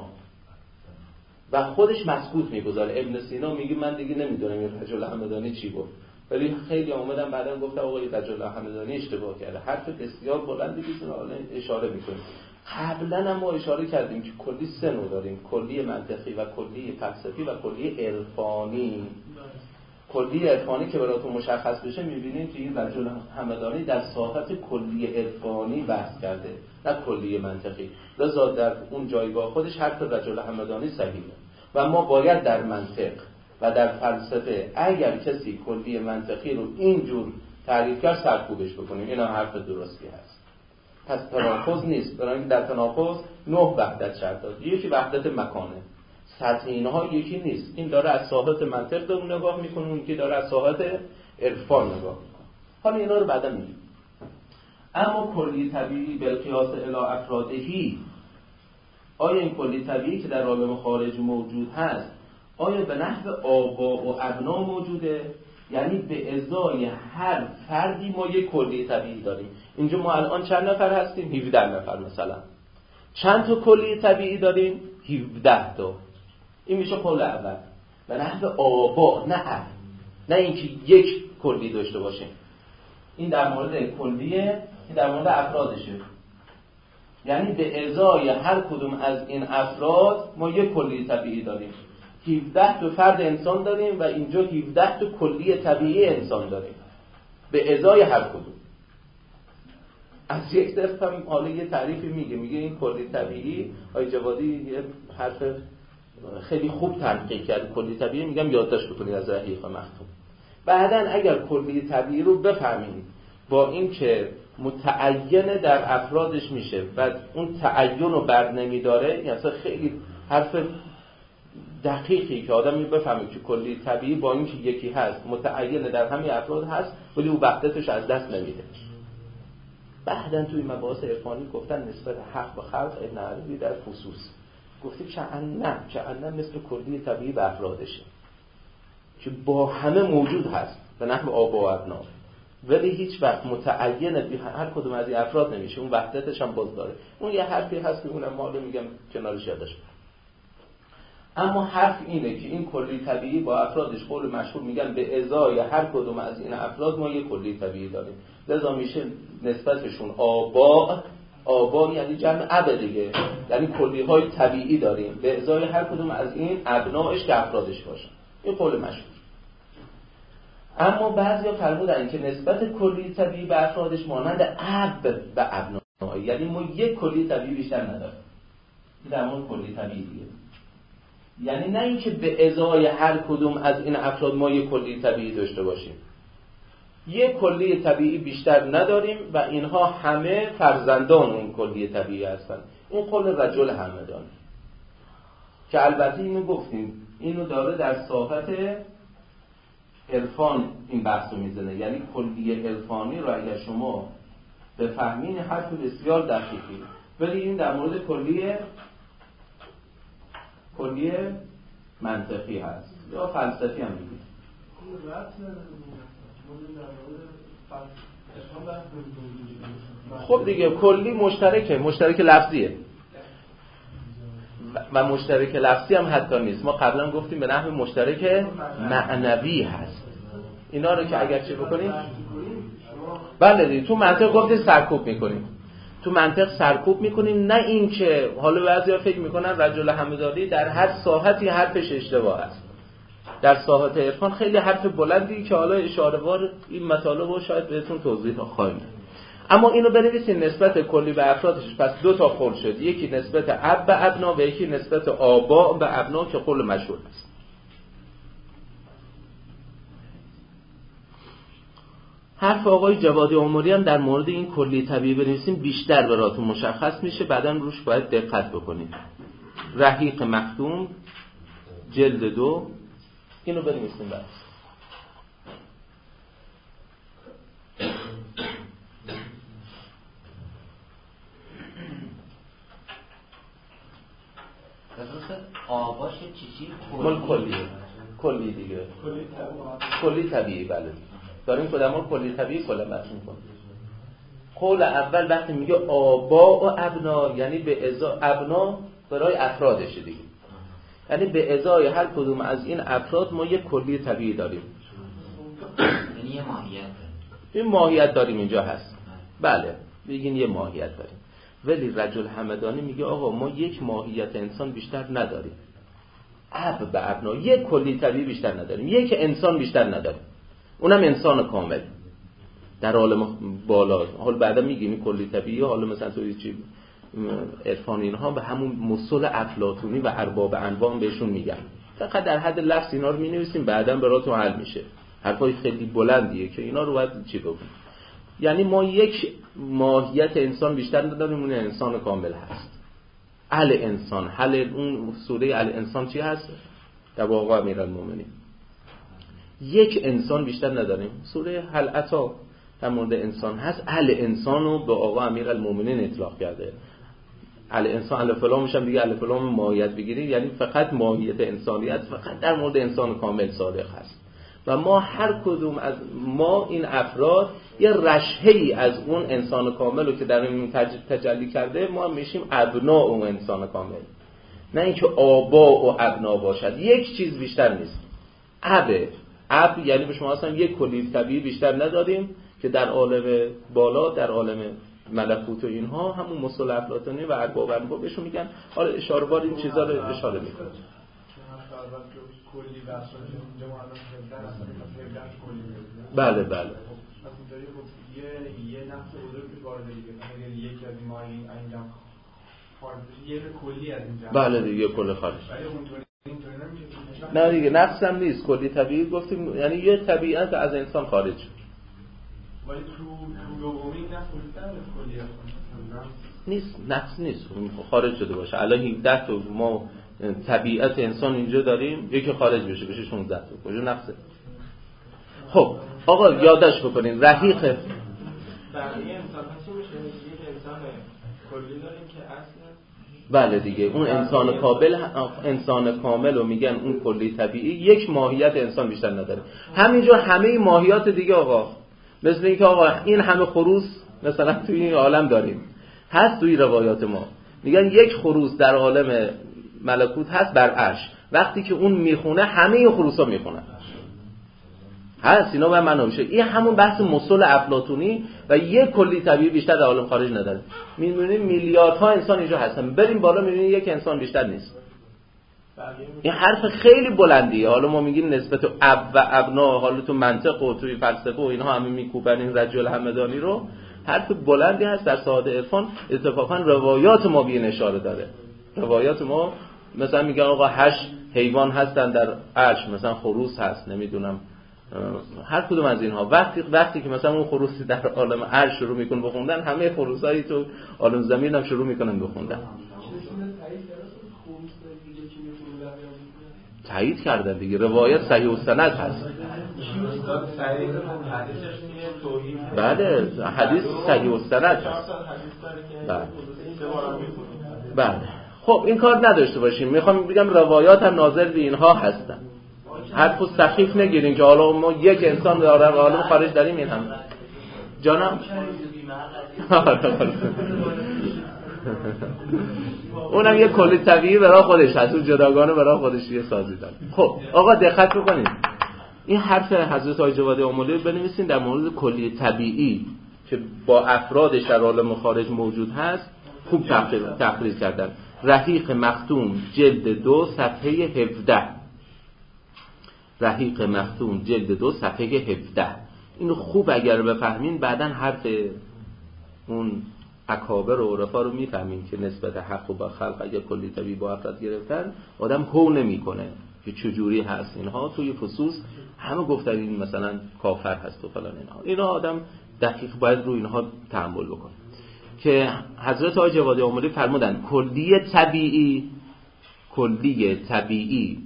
و خودش مسکوت میگذاره. ابن سینا میگه من دیگه نمیدونم این رجل همدانی چی گفت، ولی خیلی اومدن بعدن گفتم آقا این رجل همدانی اشتباه کرده، حرف بسیار بلندی که حالا اشاره میکنیم. قبلا هم ما اشاره کردیم که کلی سه نوع داریم، کلی منطقی و کلی فلسفی و کلی عرفانی. کلی عرفانی که براتون مشخص بشه میبینید که این رجل همدانی در ساحت کلی عرفانی بحث کرده، نه کلی منطقی. لذا در اون جایگاه خودش حرف رجل همدانی صحیحه و ما باید در منطق و در فلسفه اگر کسی کلی منطقی رو اینجور تعریف کرد سرکوبش بکنیم. این هم حرف درستی هست. پس تناقض نیست، برای اینکه در تناقض 9 وحدت شرط داد. یکی وحدت مکانه، سطح اینها یکی نیست. این داره از ساحت منطق داره نگاه میکنه، اون که داره از ساحت عرفان نگاه میکنه. حالا اینا رو بعدا میگیم. اما کلی طبیعی بالقیاس الی افرادهی، آیا این کلی طبیعی که در عالم خارج موجود هست آیا به نحو آبا و ابنا موجوده؟ یعنی به ازای هر فردی ما یک کلی طبیعی داریم. اینجا ما الان چند نفر هستیم؟ 17 نفر مثلا. چند تا کلی طبیعی داریم؟ 17 تا. این میشه قول اول. به نحو آبا، نه اب، نه اینکه یک کلی داشته باشیم. این در مورد کلیه، این در مورد افرادشه. یعنی به ازای هر کدوم از این افراد ما یک کلی طبیعی داریم. 17 تا فرد انسان داریم و اینجا 17 تا کلی طبیعی انسان داریم به ازای هر کدوم. از یک طرف هم حالا یه تعریفی میگه این کلی طبیعی، آقای جوادی یه حرف خیلی خوب تحقیق کرد. کلی طبیعی میگم یادداشت بکنید از رحیق مختوم. بعداً اگر کلی طبیعی رو بفهمیم با این که متعین در افرادش میشه و اون تعین رو بر نمیداره، یعنی خیلی حرف دقیقی که آدمی بفهمه که کلی طبیعی با این که یکی هست متعین در همه افراد هست ولی او وحدتش از دست نمیده. بعدن توی مباحث عرفانی گفتن نسبت حق و خلق ابن عربی در فصوص گفته کأنم مثل کلی طبیعی به افرادشه که با همه موجود هست به نحو آبا و ابنا، ولی هیچ وقت متعین هر کدوم از این افراد نمیشه، اون وحدتش هم باز داره. اون یه حرفی هست که اونم ما رو میگم کنارش یادش. اما حرف اینه که این کلی طبیعی با افرادش قول مشهور میگن به ازای هر کدوم از این افراد ما یک کلی طبیعی داریم، لذا میشه نسبتشون آبا یعنی جمع اب دیگه، یعنی کلی های طبیعی داریم به ازای هر کدوم از این ابناش که افرادش باشن. این قول مشهور. اما بعضیا فرمودن که نسبت کلی طبیعی به افرادش مانند اب به ابنا، یعنی ما یک کلی طبیعی بیشتر نداریم. این در مورد کلی طبیعی دیگه، یعنی نه اینکه به ازای هر کدوم از این افراد ما یک کلی طبیعی داشته باشیم، یک کلی طبیعی بیشتر نداریم و اینها همه فرزندان اون کلی طبیعی هستن. این قول رجل همدانی که البته اینو گفتیم اینو داره در ساحت عرفان این بحثو میزنه، یعنی کلی عرفانی رو اگر شما بفهمین حرف بسیار دقیقی، ولی این در مورد کلی منطقی هست یا فلسفی هم میگه. خب دیگه کلی مشترک لفظیه و مشترک لفظی هم حتی نیست. ما قبلا گفتیم به نحو مشترک معنوی هست. اینا رو که اگر چه بکنیم بله دیگه تو منطق گفتیم سرکوب میکنیم، تو منطق سرکوب میکنیم، نه این که حالا بعضیا فکر میکنن رجل همدانی در هر ساحتی حرفش اشتباه است. در ساحت عرفان خیلی حرف بلندی که حالا اشاره‌وار این مطالب رو شاید بهتون توضیح خواهیم داد. اما اینو بنویسین نسبت کلی به افرادش. پس دو تا قول شد، یکی نسبت اب به ابنا و یکی نسبت آبا به ابنا که قول مشهور است. حرف آقای جوادی آمری هم در مورد این کلی طبیعی بنویسیم بیشتر براتون مشخص میشه، بعداً روش باید دقت بکنید. رحیق مختوم جلد 2 اینو بنویسیم بعد. آباش چی مال کلی دیگه کلی طبیعی. بله داریم کدام کلی طبیعی کلا بحث می‌کنیم. قول اول وقتی میگه آبا و ابنا یعنی به ازای ابنا برای افرادشه دیگه، یعنی به ازای هر کدوم از این افراد ما یک کلی طبیعی داریم، یعنی یه ماهیت داریم. این ماهیت داریم اینجا هست. بله بگین یه ماهیت داریم. ولی رجل همدانی میگه آقا ما یک ماهیت انسان بیشتر نداریم، اب به ابنا یک کلی طبیعی بیشتر نداریم، یک انسان بیشتر نداریم، اونم انسان کامل در عالم بالا. حالا بعدا میگیم این کلی طبیعی، حالا مثلا توی چی عرفان اینها به همون مصول افلاطونی و ارباب انواع بهشون میگن. فقط در حد لفظ اینا رو مینویسیم، بعدا براتون حل میشه. حرفای خیلی بلندیه که اینا رو باید چی بگیم. یعنی ما یک ماهیت انسان بیشتر نداریم، اون انسان کامل هست. الانسان، اون سوره الانسان چی هست؟ در واقع امیرالمومنین. یک انسان بیشتر نداریم. سوره هل اتی در مورد انسان هست. الانسان رو به آقا امیرالمومنین اطلاق کرده. الانسان الف لام میشم دیگه، الف لام ماهیت بگیرید یعنی فقط ماهیت انسانیت فقط در مورد انسان کامل صادق هست. و ما هر کدوم از ما این افراد یه رشحه‌ای از اون انسان کامل رو که در این تجلی کرده ما میشیم ابناء اون انسان کامل. نه اینکه آبا و ابنا باشد، یک چیز بیشتر نیست. اب یعنی به شما اصلا یک کلی طبیعی بیشتر نداریم که در عالم بالا، در عالم ملکوت و اینها همون مصول افلاطونی و ارباب انواع بهشون میگن. حالا اشاره بار این چیزا رو اشاره میکنه. بله یه نفس بزرگی وارد دیگه، یکی از این ماهی انجام خارج یه کلی از اینجا. بله دیگه کل خارج. نه دیگه نفس هم نیست، کلی طبیعی گفتیم یعنی یه طبیعت از انسان خارج. ولی تو دومی نفس کلی نیست، نفس نیست، خارج شده باشه. الان 17 تا ما طبیعت انسان اینجا داریم، یکی خارج بشه 16 تا کجا نفسه. خب آقا یادداشت بکنین رحیق بقیه انسان ها چی میشه؟ یک انسان کلی داریم که اصلا بله دیگه اون انسان کامل رو میگن اون کلی طبیعی، یک ماهیت انسان بیشتر نداره. همینجا همه ماهیات دیگه آقا، مثل اینکه آقا این همه خروس مثلا توی این عالم داریم، هست توی روایات ما میگن یک خروس در عالم ملکوت هست بر عرش، وقتی که اون میخونه همه این خروسا میخونن، هست اینا به معنا میشه. این همون بحث مصول افلاطونی و یک کلی طبیعی بیشتر در عالم خارج نداره. میبینیم میلیاردها انسان اینجا هستن، بریم بالا میبینیم یک انسان بیشتر نیست. این حرف خیلی بلندیه. حالا ما میگیم نسبت اب و ابنا، حالا تو منطق و توی فلسفه و اینها همه میکوبن این رجل همدانی رو، حرف بلندی هست. در ساده عرفان اتفاقا روایات ما به این اشاره داره. روایات ما مثلا میگن آقا 8 حیوان هستن در عرش، مثلا خروس هست، نمیدونم هر کدوم از اینها. وقتی که مثلا اون خروسی در عالم عرش شروع میکنه بخوندن، همه خروسایی تو عالم زمین هم شروع میکنن بخوندن. تایید کردن دیگه، روایت صحیح و سند هست. بله حدیث صحیح و سند هست. بله خب این کار نداشته باشیم. میخوام بگم روایات هم ناظر به اینها هستن. حرفو سخیف نگیرین که حالا ما یک انسان در عالم خارج داریم. این هم جانم اونم یه کلی طبیعی برای خودش هست، اون جداگانه برای خودش یه سازی داره. خب آقا دقت بکنید، این حرف حضرت آقای جوادی آملی بنویسین در مورد کلی طبیعی که با افرادش در عالم خارج موجود هست خوب تحقیر کردن. رحیق مختوم جلد 2 صفحه 17. رحیق مختوم جلد 2 صفحه 17. اینو خوب اگر بفهمین بعدن حرف اون اکابر و عرفا رو میفهمین که نسبت حق و با خلق اگر کلی طبیعی با افراد گرفتن آدم هو نمی کنه که چجوری هست اینها. توی فصوص همه گفتن این مثلا کافر هست و فلان اینا آدم دقیق باید رو اینها تأمل بکنه که حضرت آقای جوادی آملی فرمودن کلیه طبیعی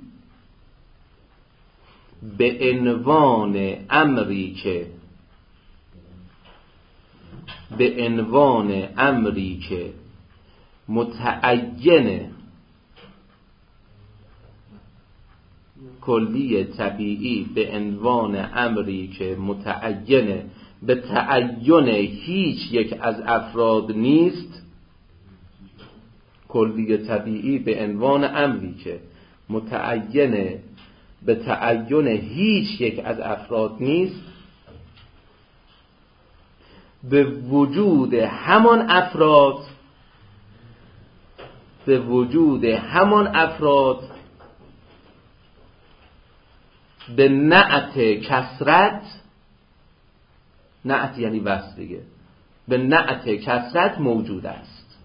به عنوان امری که متعینه، کلیه طبیعی به عنوان امری که متعینه به تعین هیچ یک از افراد نیست. کلیه طبیعی به عنوان امری که متعینه به تعین هیچ یک از افراد نیست، به وجود همان افراد به نعت کثرت، نعت یعنی وصف دیگه، به نعت کثرت موجود است.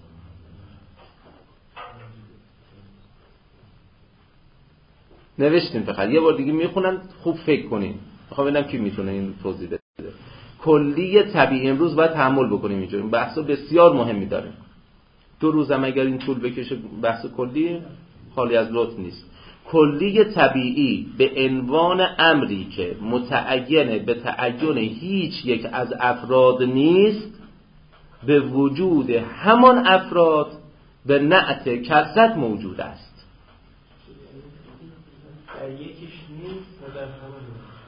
نوشتیم فقط یه بار دیگه میخونم خوب فکر کنیم، میخوام ببینم کی میتونه این توضیح بده. کلیه طبیعی، امروز باید تحمل بکنیم اینجا، این بحث بسیار مهمی داره. 2 روزم اگر این طول بکشه بحث کلی خالی از لطف نیست. کلیه طبیعی به عنوان امری که متعینه به تعین هیچ یک از افراد نیست، به وجود همان افراد به نعت کثرت موجود است. در یکیش نیست و در همه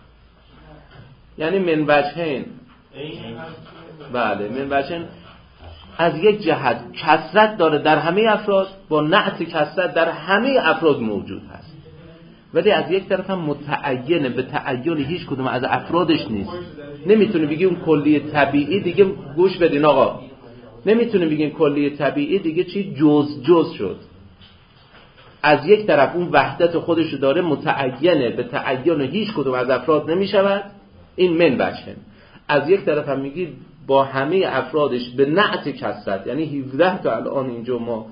یعنی من وجهین، بله من وجهین، از یک جهت کثرت داره در همه افراد، با نعت کثرت در همه افراد موجود هست، ولی از یک طرف هم متعینه به تعین هیچ کدوم از افرادش نیست. نمیتونه بگی اون کلیه طبیعی دیگه، گوش بدین آقا، نمیتونه بگیم کلیه طبیعی دیگه چی جز شد. از یک طرف اون وحدت خودشو داره، متعینه به تعین هیچ کدوم از افراد نمیشود، این من وجهه. از یک طرف هم میگی با همه افرادش به نعت کثرت، یعنی 17 تا الان اینجا ما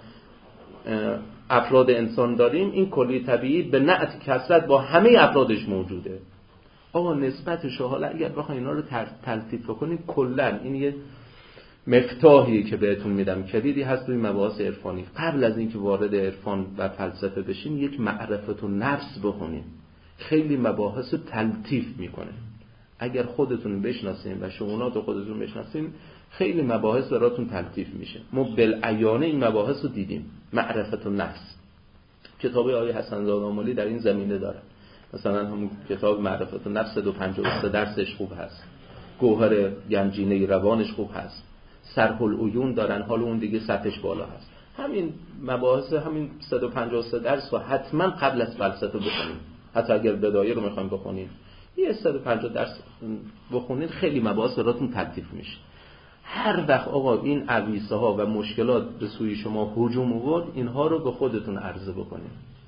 افراد انسان داریم، این کلیه طبیعی به نعت کثرت با همه افرادش موجوده. آقا نسبتش حالا اگر بخواید اینا رو تلطیف کنید، کلا این یه مفتاحی که بهتون میدم، کلیدی هست روی مباحث عرفانی. قبل از اینکه وارد عرفان و فلسفه بشین، یک معرفت و نفس بخونین، خیلی مباحث رو تلطیف میکنه. اگر خودتون بشناسین و شؤونات خودتون بشناسین، خیلی مباحث براتون تلطیف میشه. ما بالعیانه این مباحث رو دیدیم. معرفت النفس، کتاب آقای حسن زاده آملی در این زمینه داره. مثلا همون کتاب معرفت النفس 253 درسش خوب هست، گوهر گنجینه روانش خوب هست، صرح العیون دارن، حالا اون دیگه سطحش بالا هست. همین مباحث همین 153 درس و حتما قبل از فلسفه بخونید. حتی اگر بدایه رو میخوایم بخونید، یه 150 درس بخونید، خیلی مباحث براتون تلطیف میشه. هر وقت آقا این عویسه ها و مشکلات به سوی شما هجوم آورد، اینها رو به خودتون عرضه بکنید.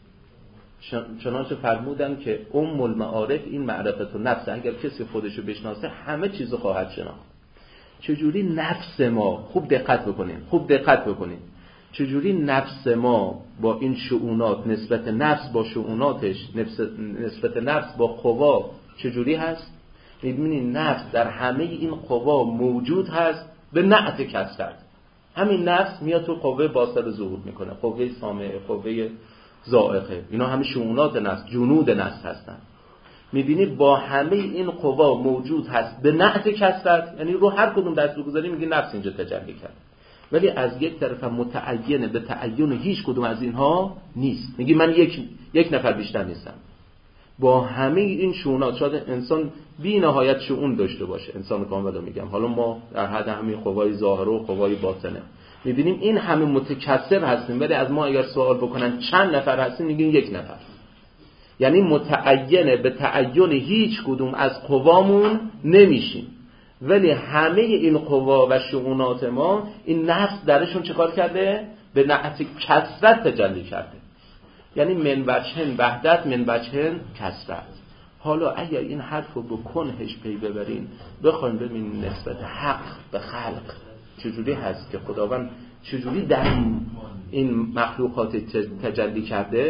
چنانچه فرمودن که ام المعارف این معرفت و نفس، اگر کسی خودشو بشناسه همه چیزو خواهد شناخت. چجوری نفس ما، خوب دقت بکنید، چجوری نفس ما با این شؤونات، نسبت نفس با شؤوناتش، نسبت نفس با قوا چجوری هست؟ می‌بینید نفس در همه این قوا موجود هست به نعت کثرت. همین نفس میاد تو قوه باصره ظهور میکنه، قوه سامعه، قوه ذائقه، اینا همه شؤونات نفس، جنود نفس هستن. میبینی با همه این قوا موجود هست به نعت کثرت، یعنی رو هر کدوم دست بگذاری میگی نفس اینجا تجلی کرد. ولی از یک طرف متعینه به تعین هیچ کدوم از اینها نیست. میگی من یک نفر بیشتر نیستم. با همه این شؤونات، شاید انسان بی نهایت شؤون داشته باشه، انسان کامل رو میگم، حالا ما در حد همین قوای ظاهره و قوای باطنه میبینیم این همه متکثر هستیم، ولی از ما اگر سوال بکنن چند نفر هستیم، میگیم یک نفر. یعنی متعینه به تعین هیچ کدوم از قوامون نمیشیم، ولی همه این قوا و شؤونات ما، این نفس درشون چه کار کرده؟ به نعت کثرت تجلی کرده. یعنی من وجهن وحدت، من وجهن کثرت. حالا اگر این حرف رو به کنهش پی ببرین، بخوایم ببینیم نسبت حق به خلق چجوری هست که خداوند چجوری در این مخلوقات تجلی کرده،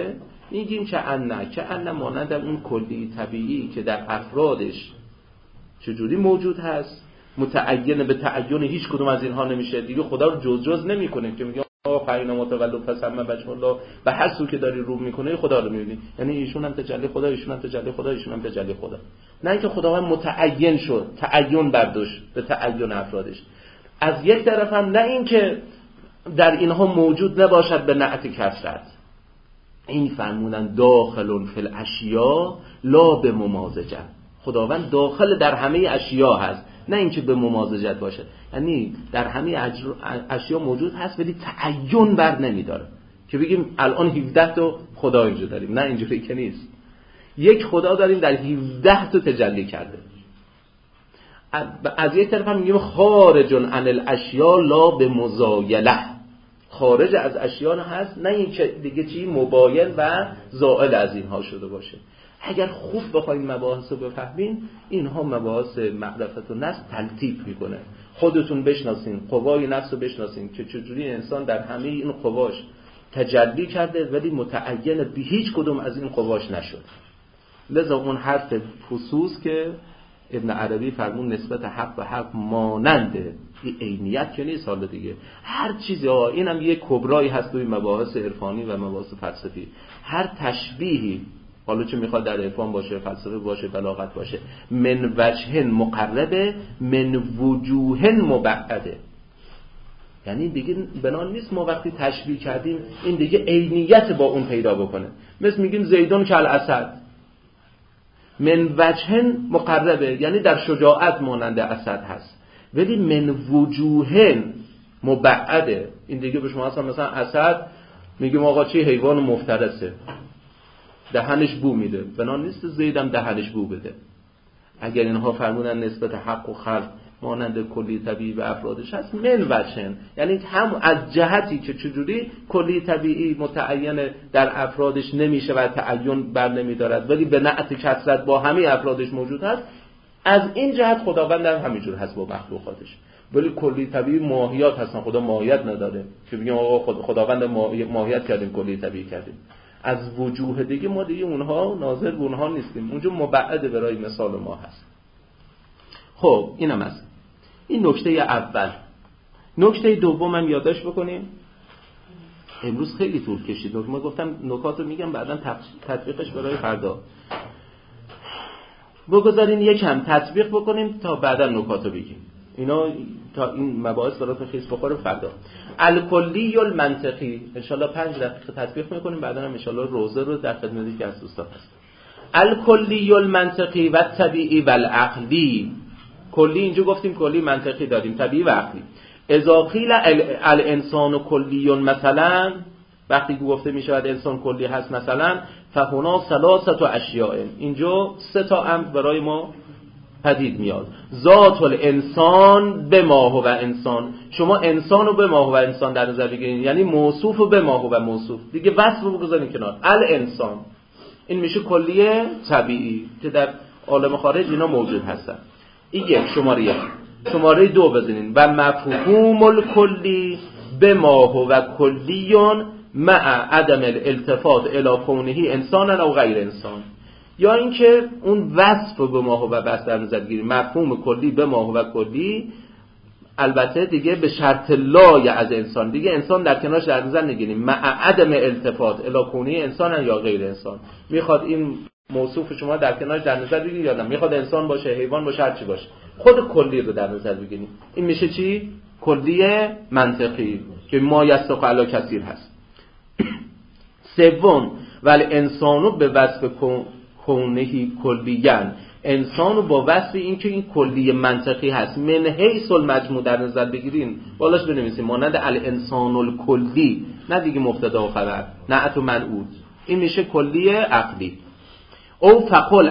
میگیم که ان مانند اون کلی طبیعی که در افرادش چجوری موجود هست، متعین به تعین هیچ کدوم از اینها نمیشه دیگه. خدا رو جز نمیکنه که میگه آقا فینا متولد فسمه بچه الله، به هر سو که داری رو میکنه خدا رو میبینی، یعنی ایشون هم تجلی خدا، ایشون هم تجلی خدا، ایشون هم تجلی خدا. نه اینکه خداوند متعین شد، تعین برداشت به تعین افرادش. از یک طرف هم نه اینکه در اینها موجود نباشد به نعت کثرت. این فرمودن داخل فی الاشیاء لا به ممازجه، خداوند داخل در همه اشیا هست، نه اینکه به ممازجت باشه، یعنی در همه اشیا موجود هست ولی تعین بر نمیداره که بگیم الان 17 تا خدا اینجا داریم، نه اینجوری که نیست. یک خدا داریم در 17 تا تجلی کرده. از یک طرف هم میگیم خارج عن الاشیاء لا به مزایله، خارج از اشیا هست، نه اینکه دیگه چی مباین و زائل از اینها شده باشه. اگر خوب بخوایم مباحث رو بفهمین، اینها مباحث معرفت و نفس تلطیف میکنه. خودتون بشناسین، قوای نفس رو بشناسین که چجوری انسان در همه این قواش تجلی کرده ولی متعین به هیچ کدوم از این قواش نشد. لذا اون حرف فصوص که ابن عربی فرمون نسبت حق به حق ماننده، این عینیت که نیست. حالا دیگه هر چیزی اینم یک کبرایی هست توی مباحث عرفانی و مباحث فلسفی. هر تشبیهی، حالا چه میخواد در عرفان باشه، فلسفه باشه، بلاغت باشه، من وجه مقربه من وجوه مبعده، یعنی دیگه بنان نیست ما وقتی تشبیه کردیم این دیگه عینیت با اون پیدا بکنه. مثل میگیم زیدون کل اسد، من وجه مقربه یعنی در شجاعت مانند اسد هست، ولی من وجوه مبعده، این دیگه به شما مثلا اسد میگیم آقا چی حیوان مفترسه، دهنش بو میده، بنا نیست زیدم دهنش بو بده. اگر اینها فرمودن نسبت حق و خلق مانند کلی طبیعی به افرادش هست، من وجهن یعنی هم از جهتی که چجوری کلی طبیعی متعین در افرادش نمیشه و تعین بر نمیدارد ولی به نعت کثرت با همه افرادش موجود هست، از این جهت خداوند هم همینجور هست با مخلوقاتش. ولی کلی طبیعی ماهیات هستن، خدا ماهیت نداره که بگیم آقا خداوند ماهیت کردیم کلی طبیعی کردیم. از وجوه دیگه ما دیگه اونها ناظر به اونها نیستیم، اونجا مبعد برای مثال ما هست. خب اینم از این نکته اول. نکته دوم هم یادداشت بکنیم. امروز خیلی طول کشید، ما گفتم نکات رو میگم بعداً تطبیقش برای فردا. بگذارین یکم تطبیق بکنیم تا بعداً نکات رو بگیم. اینا تا این مباحث براتون خیس بخوره فردا. الکلی المنطقی ان شاءالله 5 دقیقه تطبیق میکنیم، بعدا هم ان شاءالله روزه رو در خدمتی که از دوستان هست. الکلی المنطقی و طبیعی و العقلی. کلی اینجا گفتیم کلی منطقی داریم، طبیعی و عقلی. اذا قیل الانسان کلی مثلا، وقتی گفته میشود انسان کلی هست مثلا، فهنا ثلاثه اشیاء، اینجا 3 تا امر برای ما پدید میاد. ذات الانسان به ما هو انسان، شما انسان رو به ما هو انسان در نظر بگیرید، یعنی موصوف رو به ما هو موصوف، دیگه وصف رو بگذارید کنار. الانسان این میشه کلیه طبیعی که در عالم خارج اینا موجود هستن. این یک شماره 1. شماره 2 بزنین و مفهوم الکلی به ما هو کلیون مع عدم الالتفات الی کونه انسانا او غیر انسان، یا اینکه اون وصف به ما هو بس در نظر بگیریم، مفهوم کلی به ما هو کلی، البته دیگه به شرط لای از انسان، دیگه انسان در کنارش در نظر نگیریم، مع عدم التفات الی کونه انسانا یا غیر انسان. میخواد این موصوف شما در کنارش در نظر بگیرید یا نه، میخواد انسان باشه، حیوان باشه، هر چی باشه، خود کلی رو در نظر بگیریم. این میشه چی؟ کلی منطقی که ما یستق علی کثیر هست. سوم ولی انسانو به وصف کونهی کلیان، انسانو با وصف این که این کلی منطقی هست، من حیث المجموع در نظر بگیرین، بالاش بنویسیم مانند الانسان الکلی، نه دیگه مبتدا و خبر، نعت و منعوت، این میشه کلی عقلی. او فقل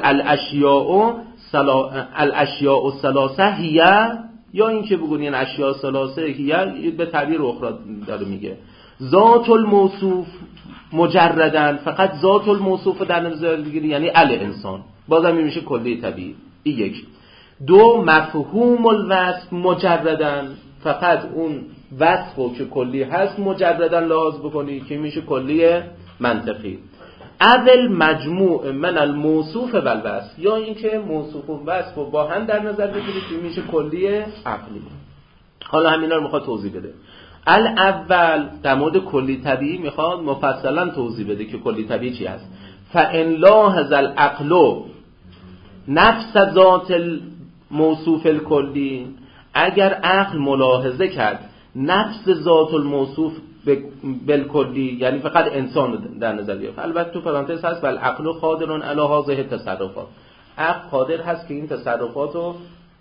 الاشیاء الثلاثه هی، یا این که بگونین اشیاء ثلاثه هی به تعبیر اخرى داره میگه ذات الموصوف مجردن، فقط ذات الموصوف در نظر بگیری یعنی الانسان، بازم میشه کلی طبیعی. این 1. 2 مفهوم الوصف مجردن، فقط اون وصفو که کلی هست مجردن لحاظ بکنی که میشه کلی منطقی. اول مجموع من الموصوف و الوصف، یا اینکه موصوف و وصف رو با هم در نظر بگیرید که میشه کلیه عقلی. حالا همینا رو میخواد توضیح بده. الاول در مورد کلی طبیعی میخواد مفصلا توضیح بده که کلی طبیعی چی هست. فان لاحظ العقل نفس ذات الموصوف الکلی، اگر عقل ملاحظه کرد نفس ذات الموصوف بالکلی، یعنی فقط انسان رو در نظر گرفت. البته تو پرانتز هست ولی عقل قادر علی هذه التصرفات، عقل قادر هست که این تصرفات رو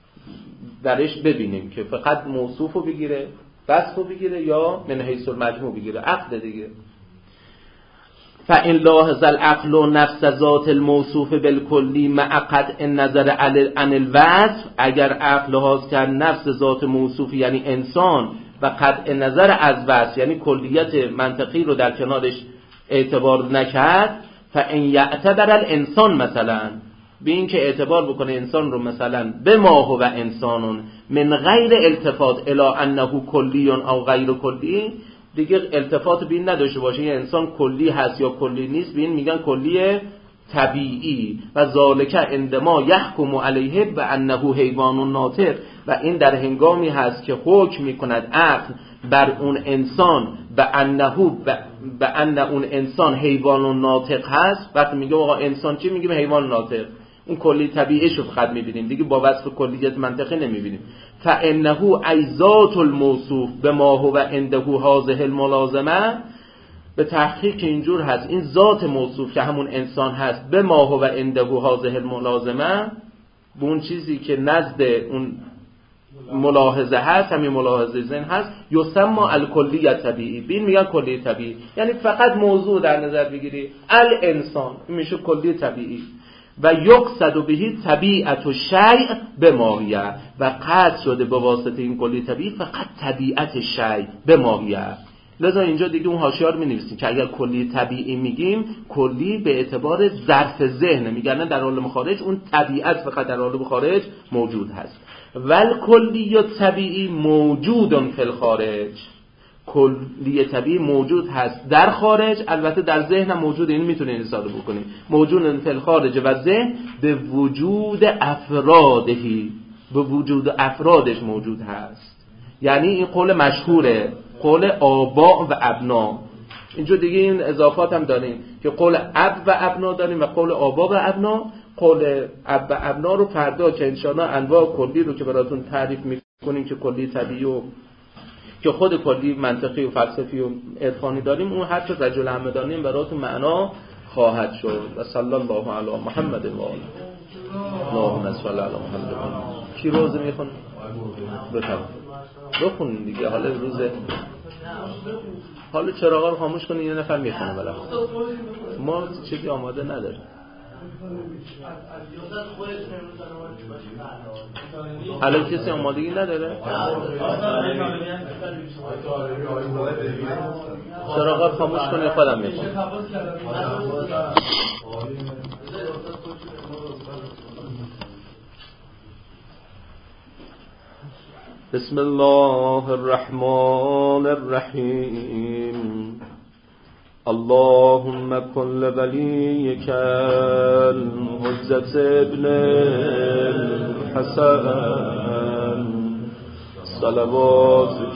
درش ببینیم که فقط موصوف رو بگیره، وصف رو بگیره یا من حیث المجموع بگیره، عقل دیگه. فإن لاحظ العقل نفس ذات الموصوف بالکلی مع قطع النظر عن الوصف، اگر عقل لحاظ کرد نفس ذات موصوف یعنی انسان و قطع نظر از وصف یعنی کلیت منطقی رو در کنارش اعتبار نکرد، فإن یعتبر الانسان مثلا، به این که اعتبار بکنه انسان رو مثلا به ما هو انسانون من غیر التفات الی انه کلی او غیر کلی، دیگه التفات به این نداشته باشه این انسان کلی هست یا کلی نیست، به این میگن کلی طبیعی. و ذالک عندما یحکم علیه بانه حیوان ناطق، و این در هنگامی هست که حکم میکند عقل بر اون انسان به ان اون انسان حیوان ناطق هست. وقتی میگه آقا انسان چی میگیم؟ حیوان ناطق. اون کلی طبیعیش رو فقط میبینیم دیگه، با وصف کلیت منطقی نمیبینیم. فانه ای ذات الموصوف بما هو عنده هذه الملازمه، به تحقیق اینجور هست این ذات موصوف که همون انسان هست به ما هو عنده هذه الملازمه، به اون چیزی که نزد اون ملاحظه هست، همین ملاحظه ذهن هست، یسمى الکلیه طبیعی، بین میگن کلی طبیعی، یعنی فقط موضوع در نظر بگیری الانسان میشه کلی طبیعی. و یقصد به طبیعت و شیء به ماهیه، و قطع شده به واسطه این کلی طبیعی فقط طبیعت شیء به ماهیه. لذا اینجا دیگه اون حاشیه رو می‌نویسیم که اگر کلی طبیعی میگیم، کلی به اعتبار ظرف ذهن، میگن در عالم خارج اون طبیعت فقط در عالم خارج موجود هست. ول کلی طبیعی موجود فی الخارج، کلی طبیعی موجود هست در خارج، البته در ذهن هم موجود، این میتونید استفاده بکنید. موجود فی الخارج و ذهن به وجود افرادهی، به وجود افرادش موجود هست. یعنی این قول مشهوره، قول آبا و ابنا. اینجا دیگه این اضافات هم داریم که قول اب و ابنا داریم و قول آبا و ابنا. قول اب و ابنا رو فردا که انشاءالله انواع کلی رو که براتون تعریف میکنیم که کلی طبیعی و که خود کلی منطقی و فلسفی و عرفانی داریم، اون هر چه رجل همدانی براتون معنا خواهد شد. و صلی الله علی محمد و آله. اللهم صل علی محمد. کی روزه میخونه؟ بخونین دیگه. حالا چراغا رو خاموش کنین، یه نفر میخونه بالاخره. ما چیزی آماده نداریم. حالا کسی آمادگی نداره؟ چراغا رو خاموش کنین، خودم میخونم. بسم الله الرحمن الرحیم. اللهم کن لولیک الحجة ابن الحسن صلواتک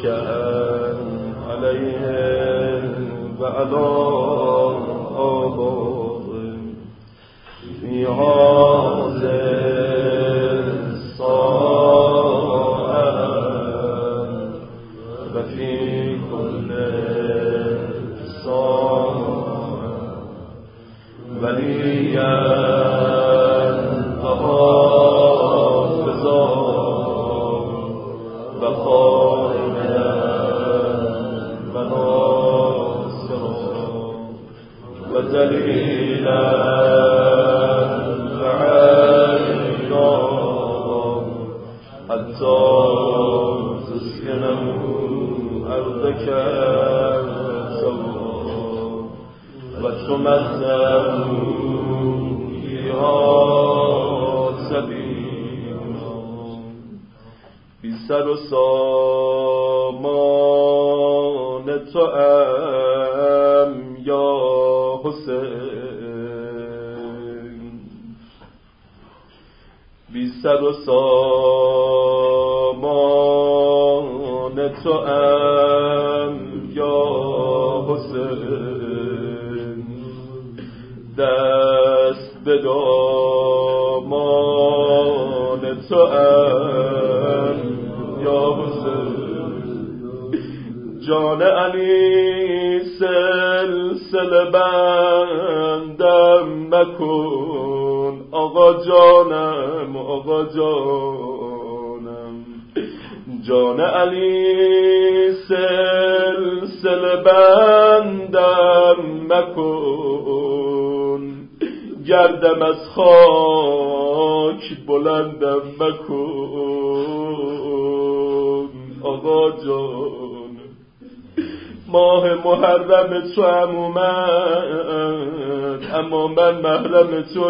علیه و علی آبائه فی هذه سر و سامان تو ام یا حسین سر و سامان توام یا حسین، دست به دامان توام یا حسین. جان علی سلسله بندم مکن آقا جانم، آقا جانم. جان علی سلسله بندم مکن، گردم از خاک بلندم مکن آقا جان. ماه محرم تو هم اومد اما من محرم تو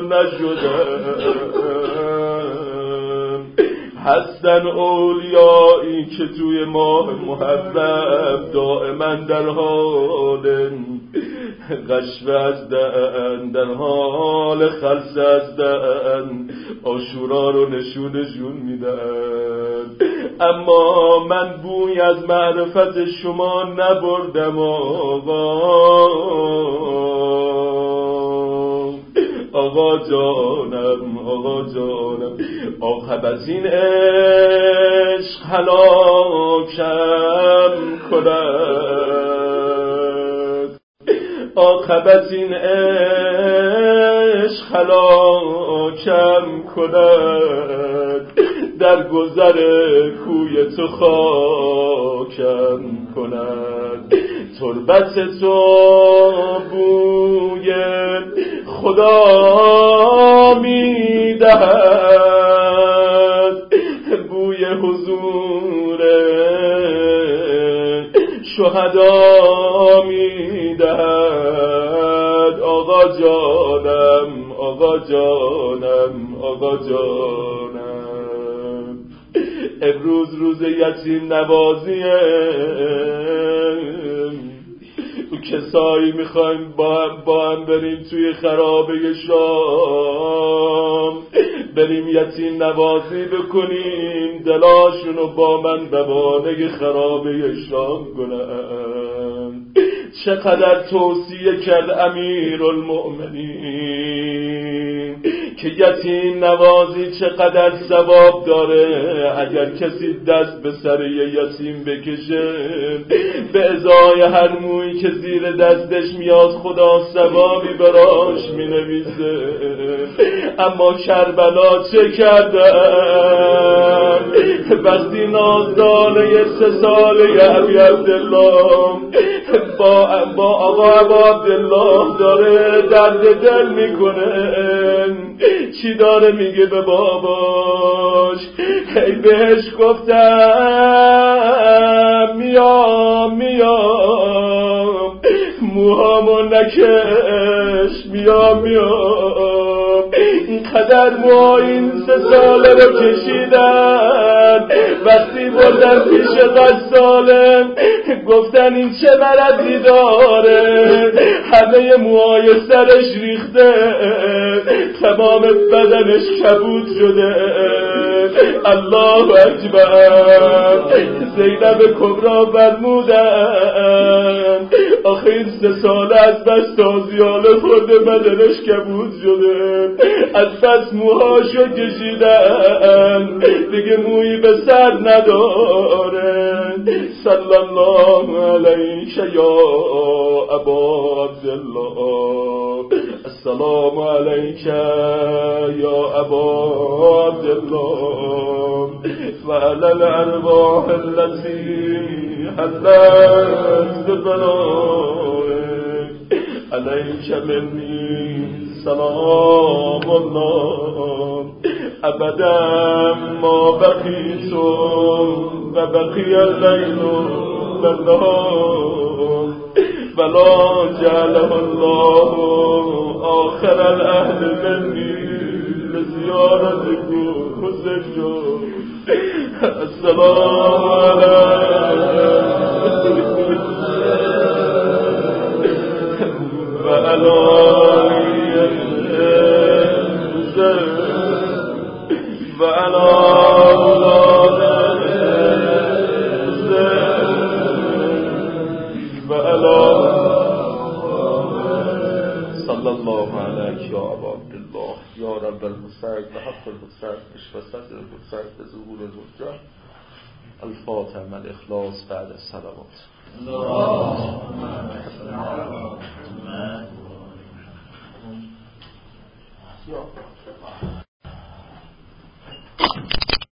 نشدم. هستن اولیایی که توی ماه محرم دائما در حال غشوه ازدن، در حال خلص ازدن، عاشورا رو نشون میدن. اما من بوی از معرفت شما نبردم آقا جانم، آقا جانم. عاقب از این عشق هلاکم کند، عاقب از این عشق هلاکم کند، در گذر کوی تو خاکم کند. تربت تو بوی خدا میدهد، بوی حضور شهدا میدهد. آقا جانم، آقا جانم، آقا جانم. امروز روز یتیم نوازیه، کسایی میخوایم با هم بریم توی خرابه شام، بریم یتیم نوازی بکنیم، دلاشونو با من روانه خرابه شام کنن. چقدر توصیه کرد امیرالمؤمنین که یتیم نوازی چقدر ثواب داره. اگر کسی دست به سر یتیم بکشه، به ازای هر مویی که زیر دستش میاد خدا ثوابی براش مینویسه. اما کربلا چه کردن وقتی نازدانه 3 ساله ابی عبدالله با آقا عبدالله داره درد دل میکنه، چی داره میگه به باباش؟ ای بهش گفتم میام موهامو نکش، میام اینقدر موها این 3 ساله رو کشیدن، وقتی بردن پیش غساله گفتن این چه مرضی داره، همه موهای سرش ریخته، تمام بدنش کبود شده. الله اکبر. زینب کبرا فرمودن آخه این 3 ساله از بس تازیانه خورده بدنش کبود شده، از بس موهاشو کشیدن دیگه مویی به سر نداره. صلی الله علیک یا ابا عبدالله، السلام علیک یا ابا عبدالله و علی الارواح التي حلت ببنائك علیک منی سلام الله ابدا ما بقیت و بقی اللیل والنهار ولا جعله الله آخر العهد منی لزیارتكم حسین. السلام علیکم و علی و وعلى أولادنا وعلى صلى الله عليك يا أبا عبد الله يا رب الحسين بحق الحسين اشف صدر الحسين بظهور الحجة. الفاتحة مع الإخلاص بعد الصلوات. اللهم